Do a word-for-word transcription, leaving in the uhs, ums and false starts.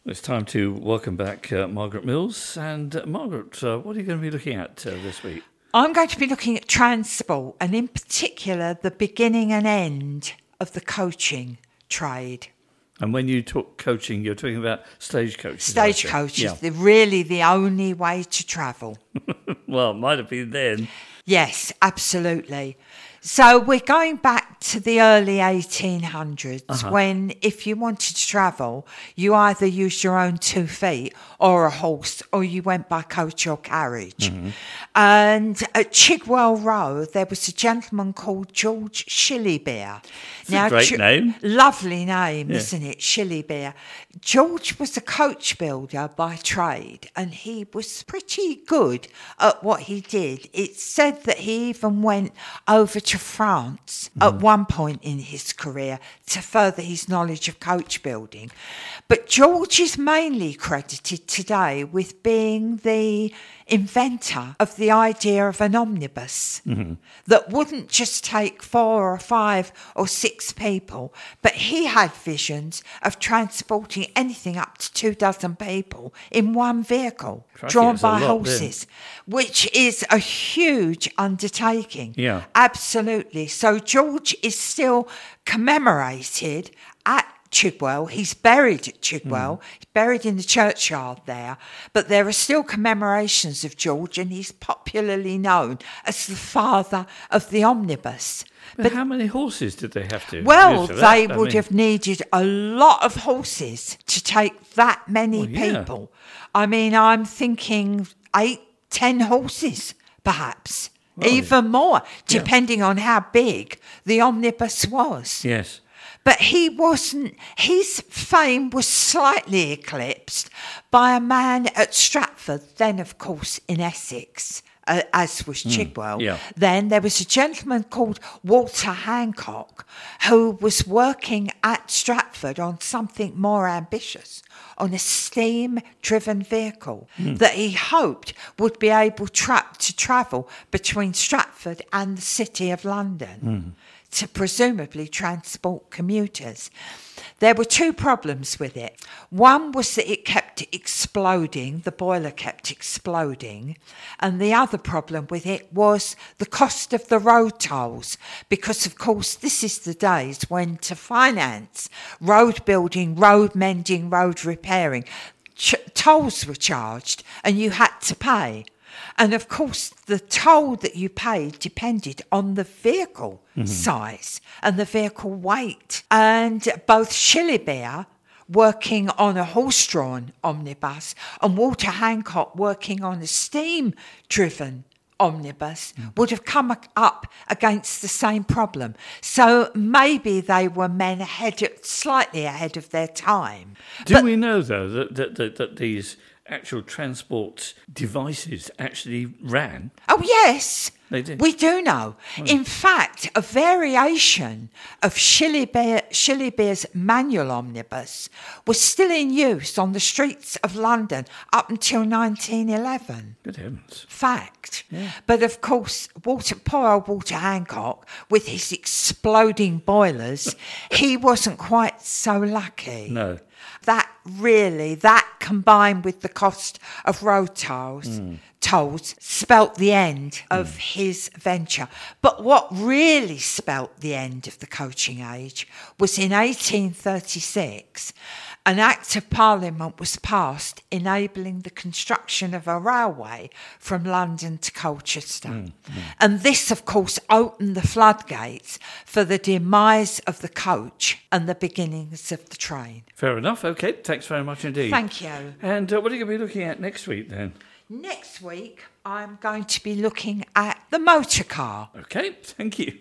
It's time to welcome back uh, Margaret Mills. And uh, Margaret, uh, what are you going to be looking at uh, this week? I'm going to be looking at transport, and in particular the beginning and end of the coaching trade. And when you talk coaching, you're talking about stagecoaches. Stagecoaches, yeah. they're really the only way to travel. Well, it might have been then. Yes, absolutely. So we're going back to the early eighteen hundreds uh-huh. when, if you wanted to travel, you either used your own two feet or a horse, or you went by coach or carriage. Mm-hmm. And at Chigwell Row, there was a gentleman called George Shillybeer. It's now, a great Ch- name. Lovely name, yeah. isn't it? Shillybeer. George was a coach builder by trade, and he was pretty good at what he did. It's said that he even went over to France mm. at one point in his career to further his knowledge of coach building. But George is mainly credited today with being the inventor of the idea of an omnibus mm-hmm. that wouldn't just take four or five or six people, but he had visions of transporting anything up to two dozen people in one vehicle, Crikey, drawn by horses, then. Which is a huge undertaking. Yeah. Absolutely. So George is still commemorated at Chigwell. He's buried at Chigwell. Mm. He's buried in the churchyard there. But there are still commemorations of George, and he's popularly known as the father of the omnibus. But, but how many horses did they have to Well, use for they that? would I mean... have needed a lot of horses to take that many well, yeah. people. I mean, I'm thinking eight, ten horses, perhaps. Well, even more, depending yeah. on how big the omnibus was. Yes. But he wasn't, his fame was slightly eclipsed by a man at Stratford, then of course in Essex, uh, as was Chigwell. Mm, yeah. Then there was a gentleman called Walter Hancock who was working at Stratford on something more ambitious, on a steam-driven vehicle mm. that he hoped would be able tra- to travel between Stratford and the City of London. Mm. to presumably transport commuters. There were two problems with it. One was that it kept exploding, the boiler kept exploding, and the other problem with it was the cost of the road tolls, because of course this is the days when to finance road building, road mending, road repairing, ch- tolls were charged and you had to pay. And of course, the toll that you paid depended on the vehicle mm-hmm. size and the vehicle weight. And both Shillybeer, working on a horse-drawn omnibus, and Walter Hancock, working on a steam-driven omnibus, mm-hmm. would have come up against the same problem. So maybe they were men ahead, of, slightly ahead of their time. Do but, we know, though, that, that, that, that these actual transport devices actually ran? Oh, yes. They did. We do know. Oh. In fact, a variation of Shillybeer, Shillybeer's manual omnibus was still in use on the streets of London up until nineteen eleven. Good heavens. Fact. Yeah. But of course, Walter, poor old Walter Hancock, with his exploding boilers, he wasn't quite so lucky. No. That really, that combined with the cost of road tolls, mm. tolls spelt the end of mm. his venture. But what really spelt the end of the coaching age was in eighteen thirty-six, an Act of Parliament was passed enabling the construction of a railway from London to Colchester. Mm. Mm. And this, of course, opened the floodgates for the demise of the coach and the beginnings of the train. Fair enough. Okay, thanks very much indeed. Thank you. And uh, what are you going to be looking at next week then? Next week, I'm going to be looking at the motor car. Okay, thank you.